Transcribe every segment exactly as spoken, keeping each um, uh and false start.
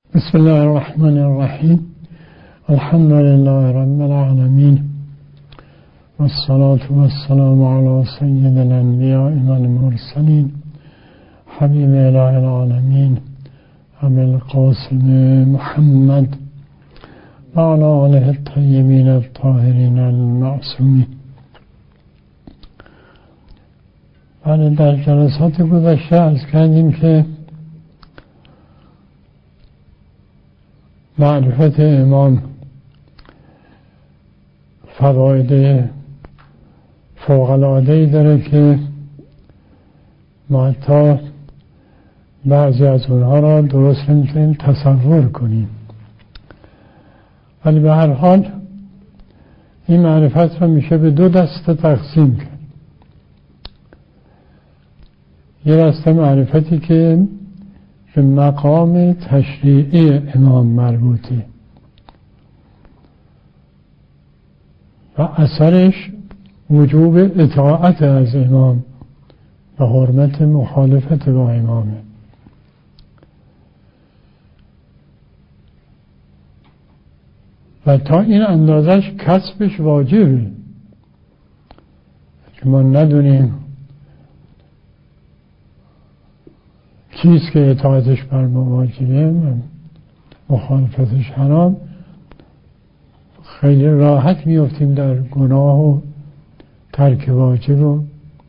بسم الله الرحمن الرحیم. الحمد لله رب العالمین والصلاة والسلام على سید الانبیاء والمرسلین حبیب اله العالمین ابی القاسم محمد و علی آله الطیبین الطاهرین المعصومین. بله، در جلسات گذشته عرض کردیم که معرفت امام فواید فوق‌العاده‌ای داره که ما حتی بعضی از اونها را درست نمیتونیم تصور کنیم، ولی به هر حال این معرفت را میشه به دو دسته تقسیم کرد. یه دسته معرفتی که به مقام تشریعی امام مربوطه و اثرش وجوب اطاعت از امام و حرمت مخالفت با امامه. و تا این اندازش کسبش واجبه که ما ندونیم چیز که اطاعتش بر ما واجبه مخالفتش حرام، خیلی راحت میافتیم در گناه و ترک واجب. و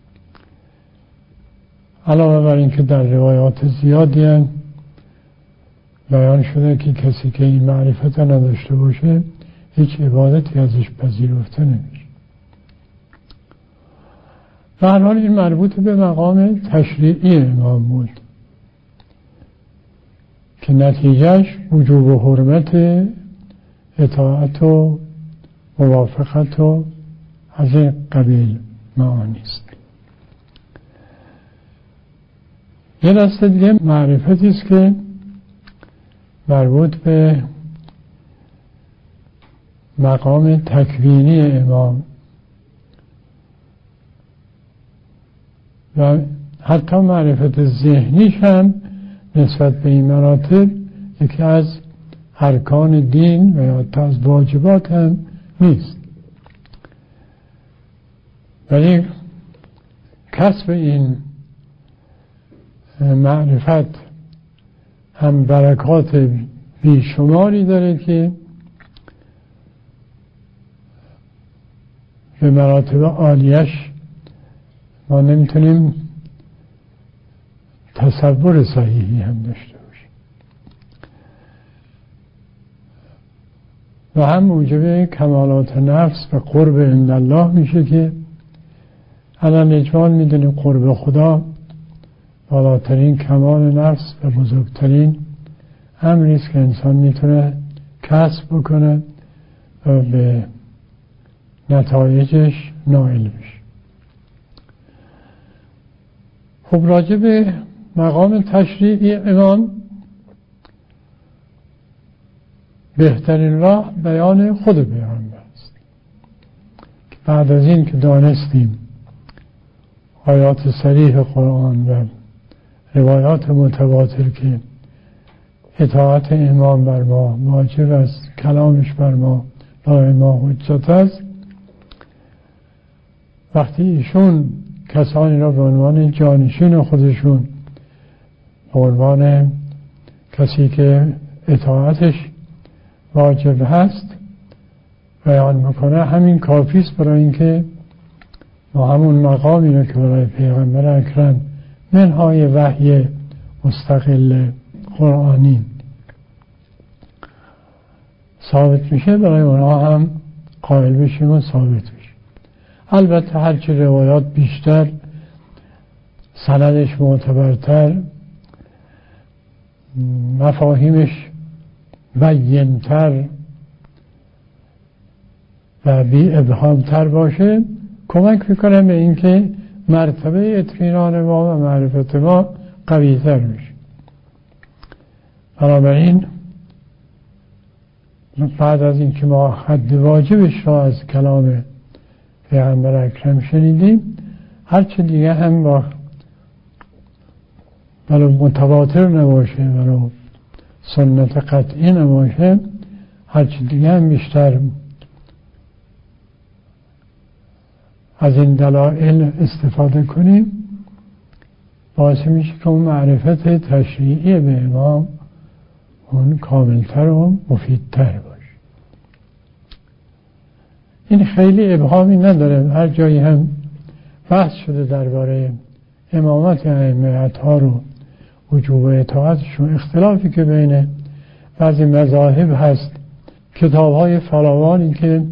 علاوه بر این که در روایات زیادی هم بیان شده که کسی که این معرفت نداشته باشه هیچ عبادتی ازش پذیرفته نمیشه. و هر حال این مربوط به مقام تشریعی امام بود که نتیجهش وجوب و حرمت اطاعت و موافقت و از این قبیل معانی است. یه دسته دیگه معرفتی است که مربوط به مقام تکوینی امام و حتی معرفت ذهنیش هم نسبت به این مراتب یکی از ارکان دین و یا حتی از واجبات هم نیست، ولی کسب این معرفت هم برکات بیشماری داره که به مراتب عالیش ما نمیتونیم تصور صحیحی هم داشته باشیم و هم موجب کمالات نفس و قرب عند الله میشه که الان اجمال میدونیم قرب خدا بالاترین کمال نفس و بزرگترین امری است که انسان میتونه کسب بکنه و به نتایجش نائل بشه. خب راجع به مقام تشریعی امام بهترین راه بیان خود پیغمبر است. بعد از این که دانستیم آیات صریح قرآن و روایات متواتر که اطاعت امام بر ما واجب است، کلامش بر ما برای ما حجت است، وقتی ایشون کسانی را به عنوان جانشین خودشون به عنوان کسی که اطاعتش واجب هست بیان میکنه، همین کافی است برای اینکه ما همون مقامی را که برای پیغمبر اکرم منهای وحی مستقل قرآنی ثابت میشه، برای اونها هم قائل بشیم و ثابت بشیم. البته هرچی روایات بیشتر، سندش معتبرتر، مفاهیمش بینتر و بی ابهامتر باشه، کمک میکنه به اینکه مرتبه اطمینان ما و معرفت ما قوی‌تر بشه. بنابراین بعد از اینکه ما حد واجبش را از کلام پیغمبر اکرم شنیدیم، هرچه دیگه هم با ولو متواتر نباشه ولو سنت قطعی نباشه، هرچی دیگه هم بیشتر از این دلایل استفاده کنیم باعث میشه که اون معرفت تشریعی به امام اون کاملتر و مفیدتر باشه. این خیلی ابهامی نداره، هر جایی هم بحث شده درباره امامت ائمه اطهار و وجوب اطاعتشون. اختلافی که بین بعضی مذاهب هست، کتاب های فراوانی که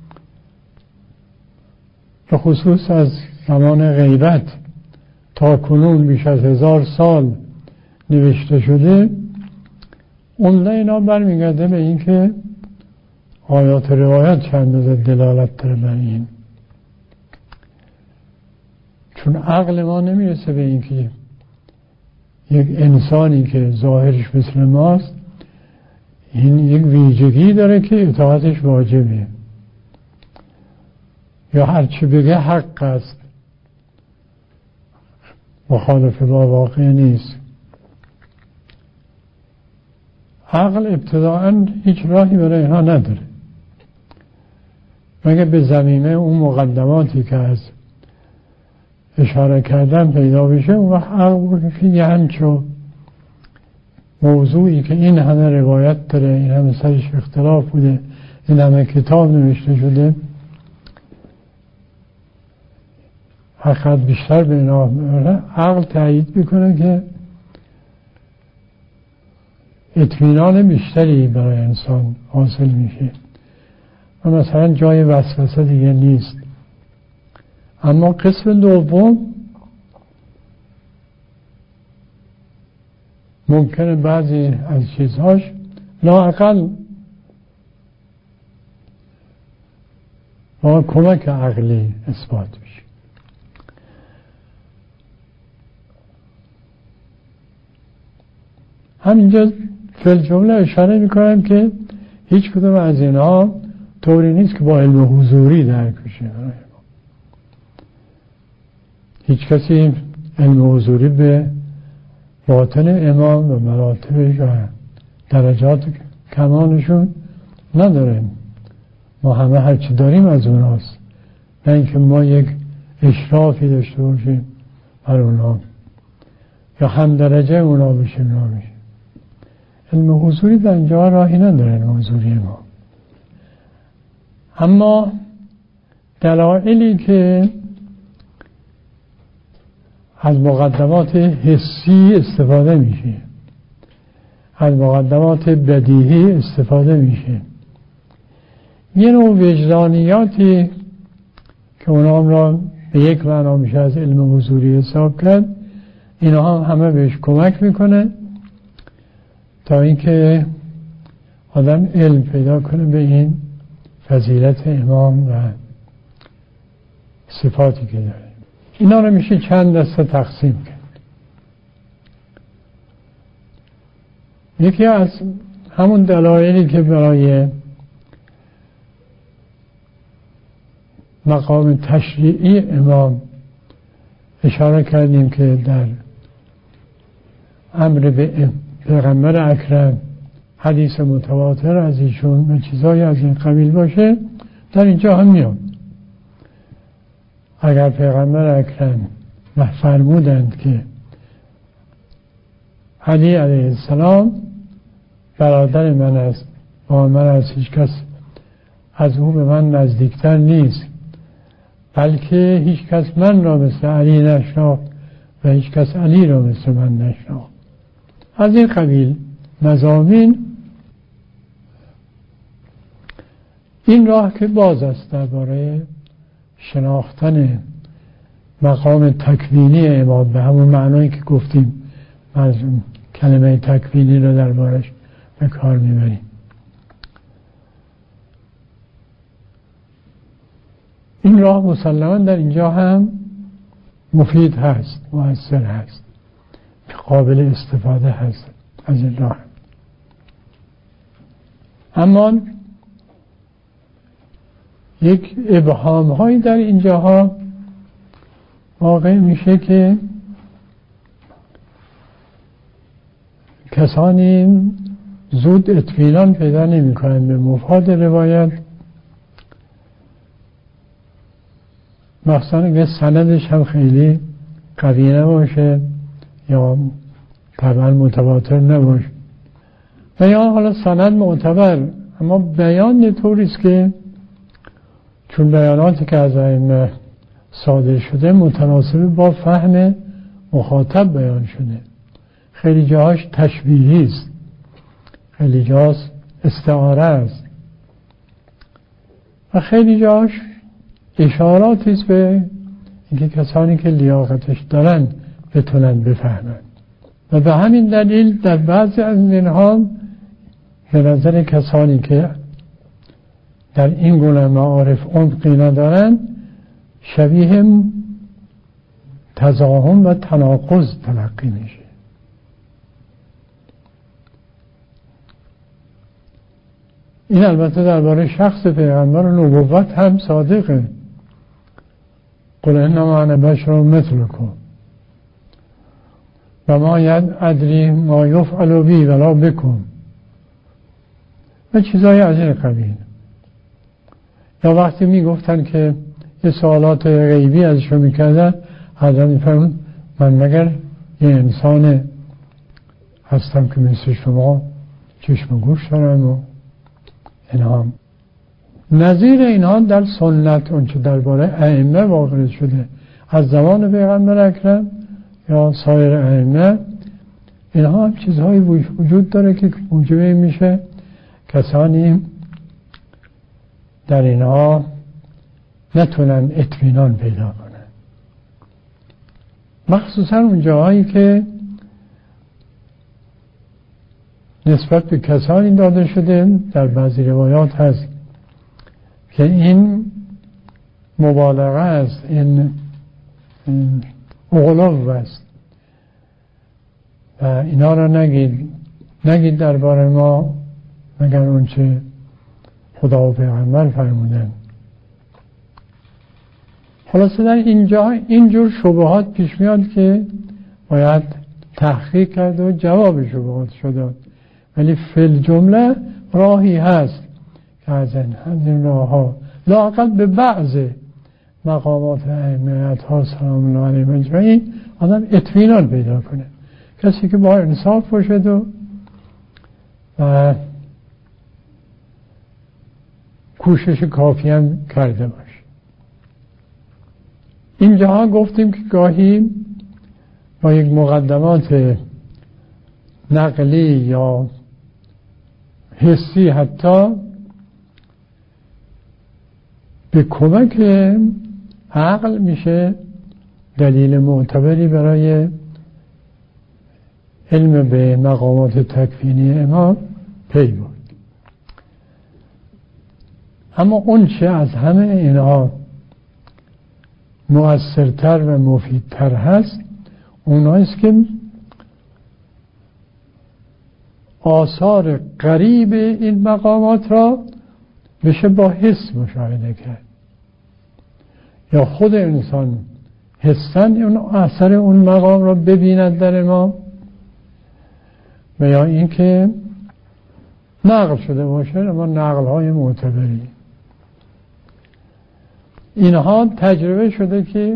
به خصوص از زمان غیبت تا کنون بیش از هزار سال نوشته شده، اون اینا برمیگرده به این که آیات روایت چند روز دلالت داره بر این، چون عقل ما نمیرسه به این که یک انسانی که ظاهرش مثل ماست این یک ویژگی داره که اطاعتش واجبه یا هرچی بگه حق است، مخالف با واقع نیست. عقل ابتداعاً هیچ راهی برای اینها نداره مگه به زمینه اون مقدماتی که از اشاره کردم پیدا بشه. و عقل که یه همچو موضوعی که این همه روایت داره، این همه سرش اختلاف بوده، این همه کتاب نوشته شده، حقیقت بیشتر به اینا عقل تایید میکنه که اطمینان بیشتری برای انسان حاصل میشه و مثلا جای وسوسه دیگه نیست. اما قسم دوم ممکنه بعضی از چیزهاش لااقل با کمک عقلی اثبات بشه. همینجا فی جمله اشاره میکنم که هیچ کدوم از اینها طوری نیست که با علم حضوری درک بشه. هیچ کسی علم حضوری به باطن امام و مراتبش و درجات کمالشون نداره. ما همه هرچی داریم از اوناست، نه اینکه ما یک اشرافی داشته باشیم بر اونا یا هم درجه اونا بشیم. نمیشه. علم حضوری در اینجا راهی نداره، علم حضوری ما. اما دلایلی که از مقدمات حسی استفاده میشه، از مقدمات بدیهی استفاده میشه، یه نوع وجدانیاتی که اونا هم را به یک معنا میشه از علم حضوری حساب کرد، اینا هم همه بهش کمک میکنه تا اینکه آدم علم پیدا کنه به این فضیلت امام و صفاتی که داره. اینا رو میشه چند دسته تقسیم کرد. یکی از همون دلایلی که برای مقام تشریعی امام اشاره کردیم که در امر به پیغمبر اکرم حدیث متواتر از ایشون و چیزایی از این قبیل باشه، در اینجا هم میاد. اگر پیغمبر اکرم فرمودند که علی علیه السلام برادر من است و من از هیچ کس از او به من نزدیکتر نیست، بلکه هیچ کس من را مثل علی نشناخت و هیچ کس علی را مثل من نشناخت، از این قبیل مضامین، این راه که باز است درباره شناختن مقام تکوینی امام به همون معنایی که گفتیم از کلمه تکوینی رو دربارش به کار میبریم. این راه مسلماً در اینجا هم مفید هست، مؤثر هست، قابل استفاده هست از این راه. اما یک ابهام هایی در اینجاها واقع میشه که کسانی زود اطمینان پیدا نمی کنند به مفاد روایت، مخصوصا اگه سندش هم خیلی قوی نباشه یا طبعا متواتر نباشه، و یا حالا سند معتبر اما بیان طوریست که چون بیاناتی که از ائمه صادر شده متناسب با فهم مخاطب بیان شده، خیلی جاهاش تشبیهی است، خیلی جاهاش استعاره است و خیلی جاهاش اشاراتی است به اینکه کسانی که لیاقتش دارن بتونن بفهمن. و به همین دلیل در بعضی از اینها به نظر کسانی که در این گونه معارف عمقی ندارن شبیه تضاهم و تناقض تلقی میشه. این البته درباره شخص پیغمبر و نبوت هم صادقه. قل انما انا بشر مثلکم و ما ادری ما یفعل بی ولا بکم و چیزای از این قبیل. یا وقتی میگفتن که یه سوالات غیبی ازشون میکردن، حضرت میفرمون من مگر یه انسان هستم که مثل شما چشم و گوش دارم و اینها. نظیر اینها در سنت اونچه درباره ائمه واقع شده از زمان پیغمبر اکرم یا سایر ائمه، اینها هم چیزهایی وجود داره که موجب میشه کسانی در اینها نتونن اطمینان پیدا کنن، مخصوصا اون جاهایی که نسبت به کسانی داده شده. در بعضی روایات هست که این مبالغه است، این, این اغلو است و اینا را نگید نگید درباره ما مگر اون چه خدا و پیغمبر فرمودن. خلاصه در اینجا اینجور شبهات پیش میاد که باید تحقیق کرد و جواب شبهات شد، ولی فی الجمله راهی هست که از این راه ها لااقل به بعض مقامات ائمه ها سلام الله علیهم اجمعین آدم اطمینان پیدا کنه، کسی که با انصاف باشد و, و کوشش کافی هم کرده باشه. اینجاها گفتیم که گاهی با یک مقدمات نقلی یا حسی حتی به کمک عقل میشه دلیل معتبری برای علم به مقامات تکوینی امام پی برد. اما اون چه از همه اینها مؤثرتر و مفیدتر هست اوناییست که آثار قریب این مقامات را بشه با حس مشاهده کرد، یا خود انسان حسن اون اثر اون مقام را ببیند در ما، و یا این که نقل شده باشه اما نقل های معتبری. اینها تجربه شده که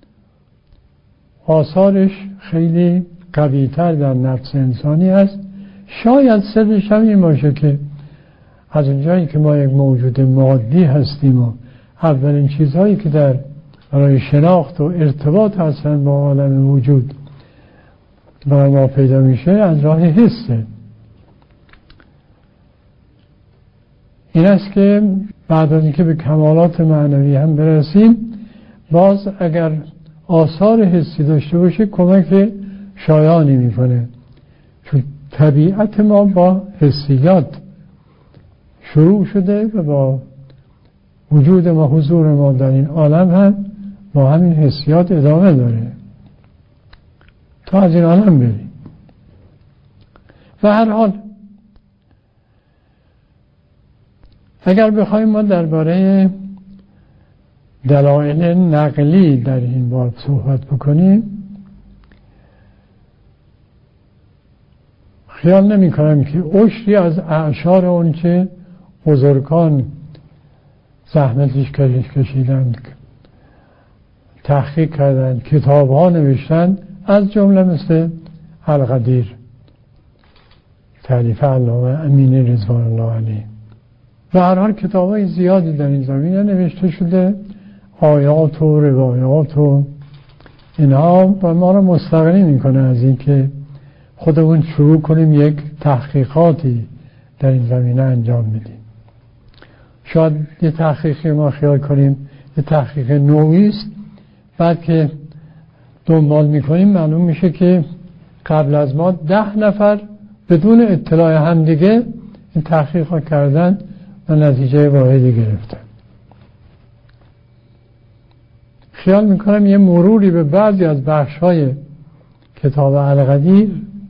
آثارش خیلی قوی‌تر در نفس انسانی است. شاید سرش هم این باشه که از اونجایی که ما یک موجود مادی هستیم و اولین چیزهایی که در برای شناخت و ارتباط هستن با عالم وجود برای ما پیدا میشه از راه حسه. این است که بعد از اینکه به کمالات معنوی هم برسیم باز اگر آثار حسی داشته باشه کمک شایانی میکنه، چون طبیعت ما با حسیات شروع شده و با وجود ما حضور ما در این عالم هم با همین حسیات ادامه داره تا از این عالم بریم. و هر حال اگر بخوایم ما درباره دلایل نقلی در این باب صحبت بکنیم خیال نمی کنم که عشری از اعشار اون که بزرگان زحمتش کشیدند، تحقیق کردند، کتاب ها نوشتند، از جمله مثل القدیر تالیف علامه امینی رضوان الله علیه. به هر حال کتاب های زیادی در این زمینه نوشته شده، آیات و روایات و اینها، و ما را مستغنی میکنه از این که خودمون شروع کنیم یک تحقیقاتی در این زمینه انجام بدیم. شاید یه تحقیقی ما خیال کنیم یه تحقیق نوعی است، بعد که دنبال میکنیم معلوم میشه که قبل از ما ده نفر بدون اطلاع همدیگه این تحقیق ها کردن و نتیجه واحدی گرفتن. خیال میکنم یه مروری به بعضی از بخش های کتاب القدیر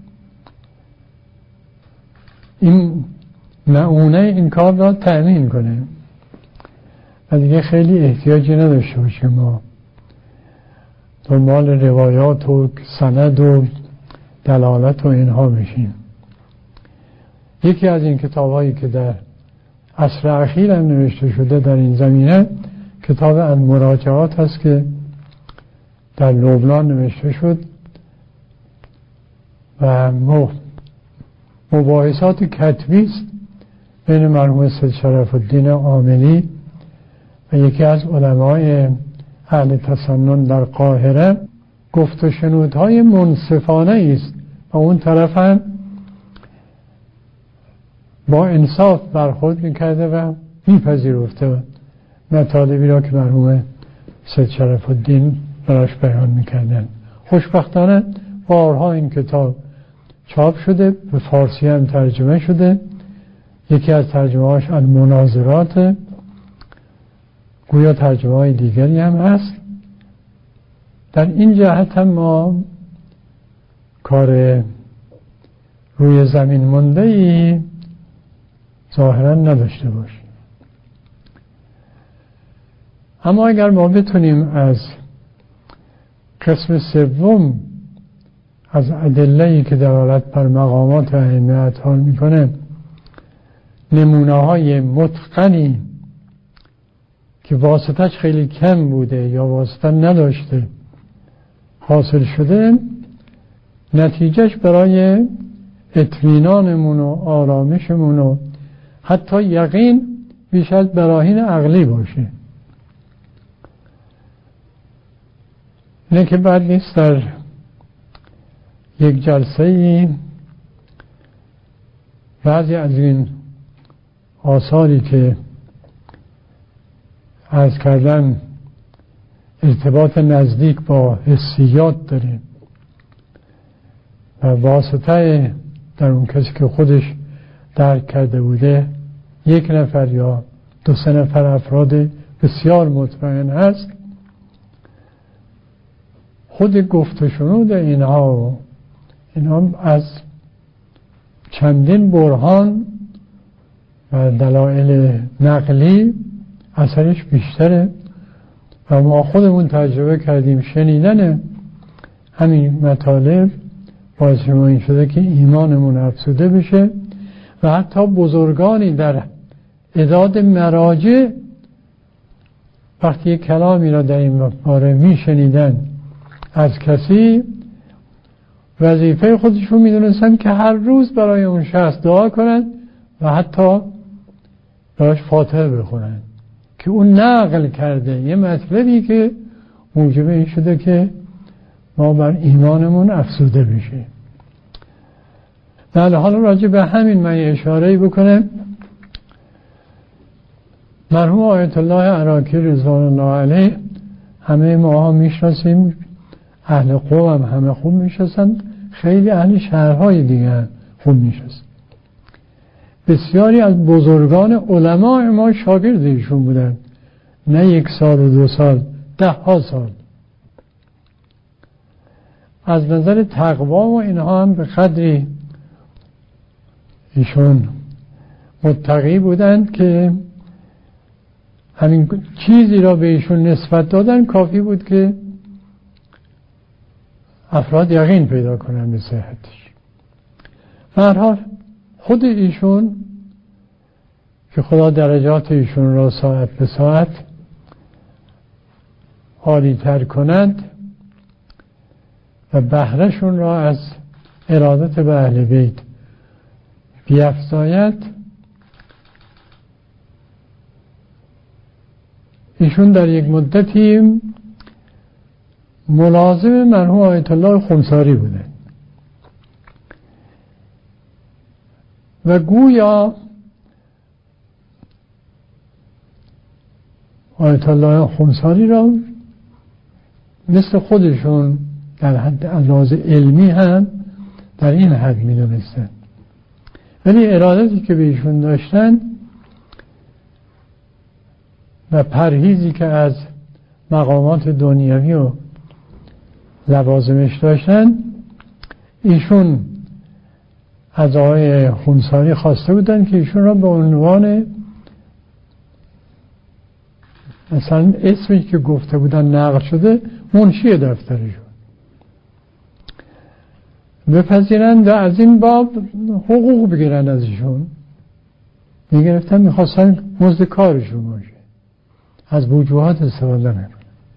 این معونه این کار را تأمین کنه و دیگه خیلی احتیاجی نداشته باشیم ما دنبال روایات و سند و دلالت و اینها بشیم. یکی از این کتاب هایی که در عصر اخیر هم نوشته شده در این زمینه کتاب المراجعات هست که در لبنان نوشته شد و مباحثات کتبی است بین مرحوم سید شرف الدین عاملی و یکی از علمای اهل تسنن در قاهره. گفت و شنودهای منصفانه است و اون طرف هم با انصاف برخورد میکرده و میپذیرفته مطالبی را که مرحوم سید شرف الدین براش بیان میکردن. خوشبختانه بارها این کتاب چاپ شده، به فارسی هم ترجمه شده. یکی از ترجمه هاش المناظرات، گویا ترجمه های دیگری هم هست. در این جهت هم ما کار روی زمین مونده ای ظاهرا نداشته باشیم. اما اگر ما بتونیم از قسم سوم از ادله‌ای که دلالت بر مقامات ائمه اطهار میکنه نمونه های متقنی که واسطش خیلی کم بوده یا واسطه نداشته حاصل شده، نتیجهش برای اطمینانمون و آرامشمون و حتی یقین بیش از براهین عقلی باشه. نه که بعد نیست در یک جلسه ای بعضی از این آثاری که عرض کردن ارتباط نزدیک با حسیات داره و واسطه در اون کسی که خودش درک کرده بوده یک نفر یا دو سه نفر افراد بسیار مطمئن هست، خود گفت و شنود اینها اینها از چندین برهان و دلایل نقلی اثرش بیشتره و ما خودمون تجربه کردیم. شنیدن همین مطالب باعث ما این شده که ایمانمون افزوده بشه و حتی بزرگانی در عداد مراجع وقتی یک کلامی را در این باره می شنیدن از کسی، وظیفه خودشون می دونستن که هر روز برای اون شخص دعا کنن و حتی براش فاتحه بخونن که اون نقل کرده یه مطلبی که موجب این شده که ما بر ایمانمون افزوده بشه. در حال راجع به همین من اشاره‌ای بکنم. مرحوم آیت الله عراقی رضوان الله علیه همه ما ها میشناسیم، اهل قوم هم همه خوب میشناسند، خیلی اهل شهرهای دیگه خوب میشناسند. بسیاری از بزرگان علماء ما شاگرد ایشون بودن، نه یک سال و دو سال، ده ها سال. از نظر تقوا و اینها هم به قدری ایشون متقی بودند که همین چیزی را به ایشون نسبت دادن کافی بود که افراد یقین پیدا کنن به صحتش. به هر حال خود ایشون که خدا درجات ایشون را ساعت به ساعت عالی تر کند و بهرهشون را از ارادت به اهل بیت بیفزاید، ایشون در یک مدتی ملازم مرحوم آیت الله خمساری بودند و گویا آیت الله خمساری را مثل خودشون در حد انداز علمی هم در این حد می دونستن، ولی ارادتی که به ایشون داشتن و پرهیزی که از مقامات دنیوی و لوازمش داشتن، ایشون از آقای خمساری خواسته بودن که ایشون را به عنوان مثلا اسمی که گفته بودن نقل شده منشی دفترشون بپذیرند و از این باب حقوق بگیرن از ایشون. میگرفتن میخواستن مزد کارشون باشه، از وجوهات استفاده نکنن.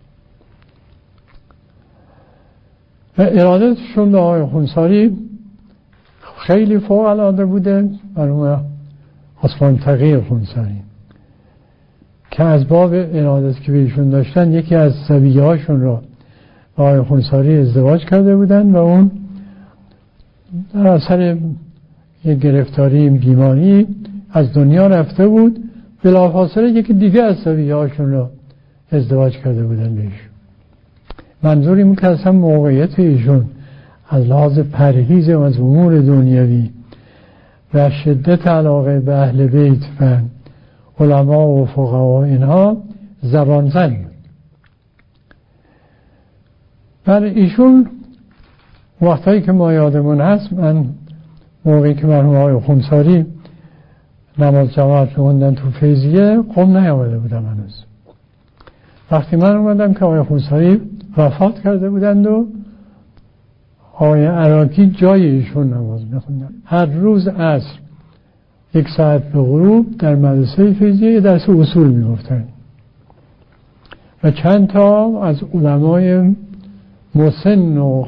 و ارادتشون به آقای خمساری خیلی فوق العاده بوده. مرحوم عثمان تقی خمساری که از باب ارادت که به ایشون داشتن، یکی از صبیه هاشون را با آقای خمساری ازدواج کرده بودن و اون در اثر یک گرفتاری بیماری از دنیا رفته بود. بلافاصله یکی دیگه از صبیه هاشون را ازدواج کرده بودن بهش. منظور این که اصلا موقعیت ایشون از لحاظ پرهیز و از امور دنیوی و شدت علاقه به اهل بیت و علما و فقها اینها زبان زن بود. برای ایشون وقتایی که ما یادمون هست، من موقعی که مرحوم آقای خمساری نماز جماعت خوندن تو فیضیه قم نیامده بودم هنوز. وقتی من اومدم که آقای خمساری وفات کرده بودند و آقای عراقی جای ایشون نماز میخوندن، هر روز عصر یک ساعت به غروب در مدرسه فیضیه درس اصول میگفتن و چند تا از علمای مسن و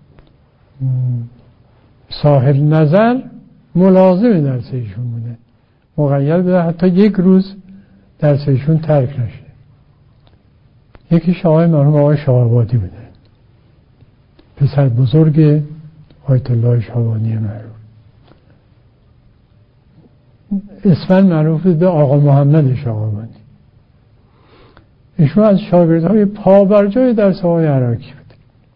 صاحب نظر ملازم درس ایشون بوده، مقید بوده حتی یک روز درس ایشون ترک نشه. یکیش آقای مرحوم آقای شاه‌آبادی بوده، پسر بزرگ آیت الله شاه‌آبادی معروف. اسماً معروف به آقا محمد شاه‌آبادی. ایشون از شاگردهای پابرجای درس آقای عراقی بود.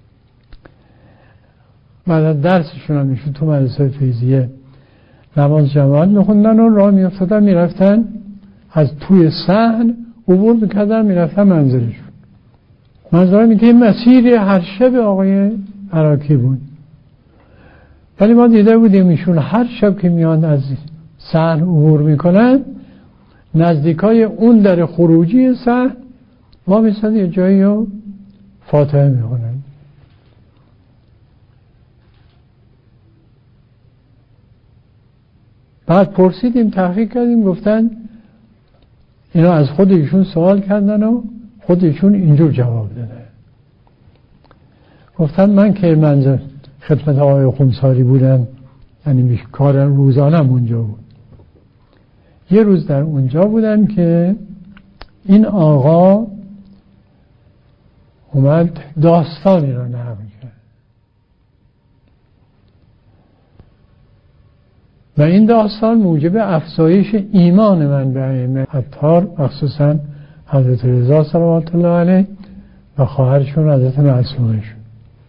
بعد از درسشون هم ایشون تو مدرسه فیضیه نماز جماعت میخوندن و راه میافتادن میرفتن از توی صحن عبور میکردن میرفتن منزلشون. منظورم اینه که این مسیر هر شب آقای عراقی بود، ولی ما دیده بودیم ایشون هر شب که میان از صحن عبور میکنن، نزدیکای اون در خروجی صحن ما میستن یه جایی رو فاتحه میخونن. بعد پرسیدیم، تحقیق کردیم، گفتن اینا از خود ایشون سوال کردن و خود ایشون اینجور جواب داده. گفتن من که منظر خدمت آقای خمساری بودم، یعنی کارم روزانم اونجا بود، یه روز در اونجا بودم که این آقا اومد داستانی را نقل کرد و این داستان موجب افزایش ایمان من به ائمه عطار، مخصوصا حضرت رضا صلوات الله علیه و خواهرشون حضرت معصومه شد.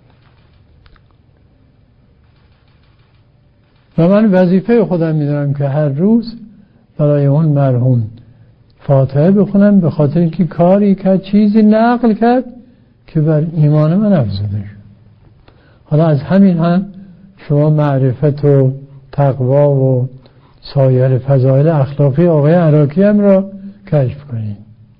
و من وظیفه خودم میدونم که هر روز برای اون مرحوم فاتحه بخونم، به خاطر اینکه کاری کرد، چیزی نقل کرد که بر ایمان من افزوده شد. حالا از همین هم شما معرفت و تقوا و سایر فضایل اخلاقی آقای عراقی هم را کشف کنید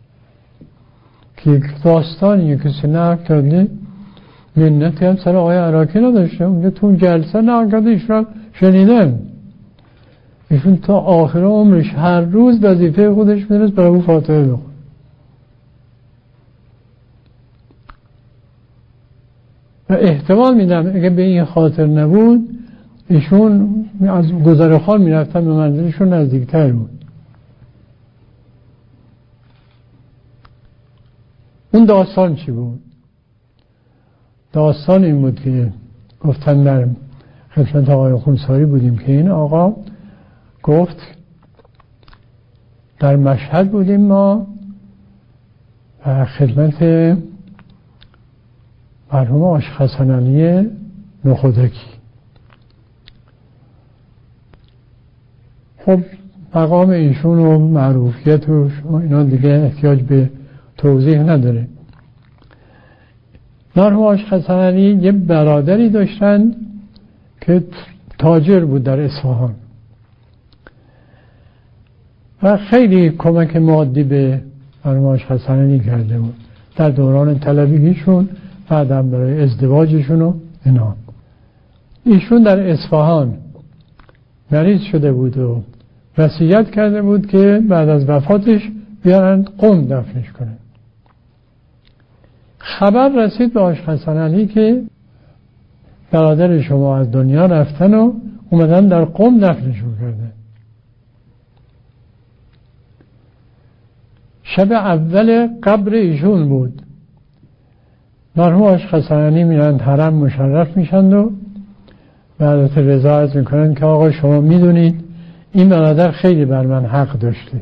که یک داستانی کسی نقل کرده، منتی هم سر آقای عراقی نداشته، اونجا تو اون جلسه نقل کرده، ایشون شنیدم ایشون تا آخر عمرش هر روز وظیفه خودش میدونست برای او فاتحه بخونه. و احتمال میدم اگه به این خاطر نبود ایشون از گذرخان میرفتن به منزلشون نزدیکتر بود. اون داستان چی بود؟ داستان این بود که گفتن در خدمت آقای خونساری بودیم که این آقا گفت در مشهد بودیم ما و خدمت مرحوم آش حسن علی نخودکی. خب مقام ایشون و معروفیت و اینا دیگه احتیاج به توضیح نداره. مرحوم آش حسن علی یه برادری داشتن که تاجر بود در اصفهان و خیلی کمک مادی به مرحوم آش حسن علی کرده بود در دوران طلبگیشون، بعدم برای ازدواجشون و اینا. ایشون در اصفهان مریض شده بود و وصیت کرده بود که بعد از وفاتش بیارن قم دفنش کنن. خبر رسید به آش حسن علی که برادر شما از دنیا رفتن و اومدن در قم دفنشون کردن. شب اول قبر ایشون بود. مرحوم آش حسن علی میرن حرم مشرف میشند و بعد رضا عرض میکنن که آقا شما میدونید این برادر خیلی بر من حق داشته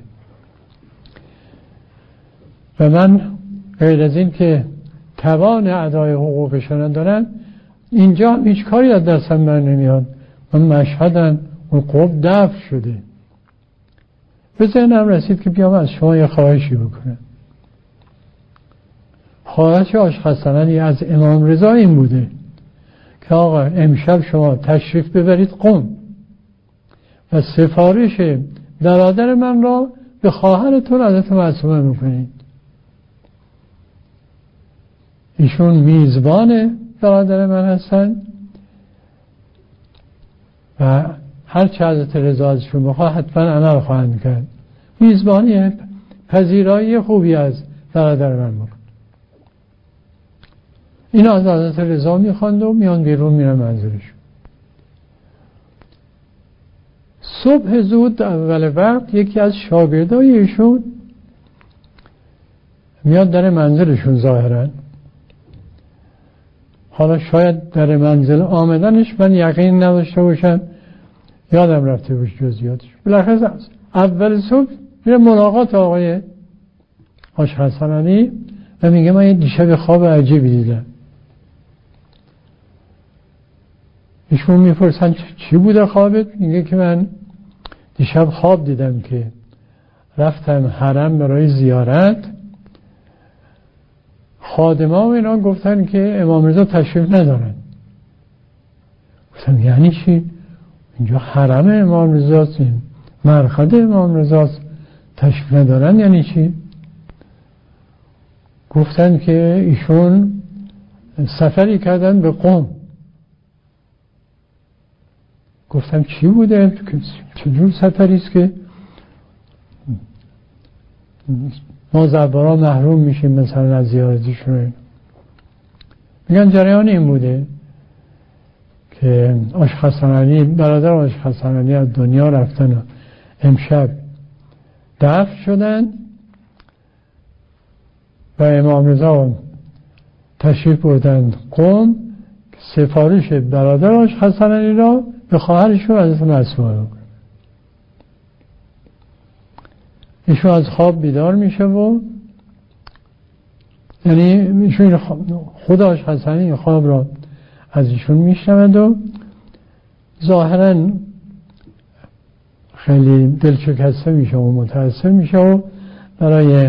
و من غیر از این که توان ادای حقوقشون ندارم اینجا هم هیچ کاری از دستم بر نمیاد. من مشهدن اون قب دفن شده. به ذهنم رسید که بیام از شما یه خواهشی بکنم. خواهش آش حسن علی از امام رضا این بوده که آقا امشب شما تشریف ببرید قم و سفارش برادر من را به خواهرتون حضرت معصومه میکنید. ایشون میزبان برادر من هستن و هر چه حضرت رضا ازشون بخواه حتما عمل خواهند کرد. میزبانی پذیرایی خوبی از برادر من بکن. این از حضرت رضا میخواند و میان بیرون میرن منزلشون. صبح زود اول وقت یکی از شاگردای ایشون میاد در منزلشون ظاهرا. حالا شاید در منزل آمدنش من یقین نداشته باشم، یادم رفته باشه جزئیاتش. بالاخره اول صبح میره ملاقات آقای آش حسن علی و میگه من یه دیشب خواب عجیبی دیدم. ایشون میپرسن چی بوده خوابت؟ میگه که من دیشب خواب دیدم که رفتم حرم برای زیارت، خادما و اینا گفتن که امام رضا تشریف ندارن. گفتم یعنی چی؟ اینجا حرم امام رضاست، مرقد امام رضاست، تشریف ندارن یعنی چی؟ گفتن که ایشون سفری کردن به قم. گفتم چی بوده؟ چجور سفری است که ما زبارا محروم میشیم مثلا از زیارتشون؟ میگن جریان این بوده که آش حسن علی برادر آش حسن علی از دنیا رفتن و امشب دفن شدن و امام رضا تشریف بردن قم سفارش برادر آش حسن علی را به خواهرشون حضرت معصومه بکنه. ایشون از خواب بیدار میشه و یعنی ایشون خود آش حسن علی این خواب را از ایشون میشنوند و ظاهرا خیلی دلشکسته میشه و متاسف میشه و برای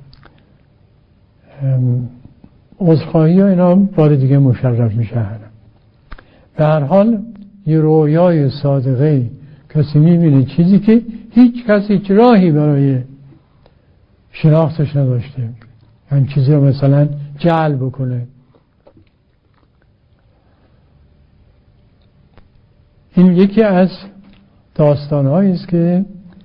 عذرخواهی ها اینا بار دیگه مشرف میشه. به هر حال یه رویای صادقه کسی میبینه چیزی که هیچ کسی هیچ راهی برای شناختش نداشته، یعنی چیزی رو مثلا جعل بکنه. این یکی از داستان‌هایی است که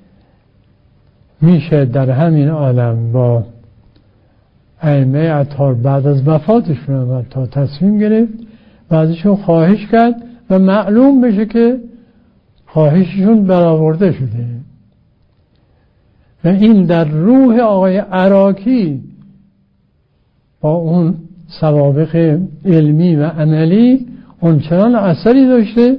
میشه در همین عالم با ائمه اطهار بعد از وفاتشون تا تصمیم گرفت و ازشون خواهش کرد و معلوم بشه که خواهششون برآورده شده. و این در روح آقای عراقی با اون سوابق علمی و عملی اونچنان اثری داشته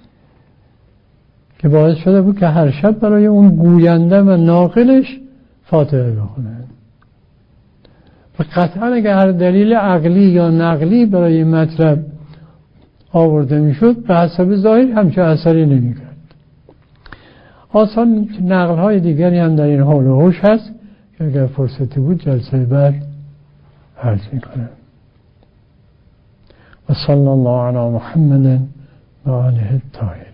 که باعث شده بود که هر شب برای اون گوینده و ناقلش فاتحه بخونه. و قطعا اگر هر دلیل عقلی یا نقلی برای مطلب آورده میشد به حسب ظاهر همچه اثری نمیکرد. آسان نقل های دیگری هم در این حال و حوش هست که اگر فرصتی بود جلسه بعد عرض میکنم. و صلی الله علی محمد و آله الطاهرین.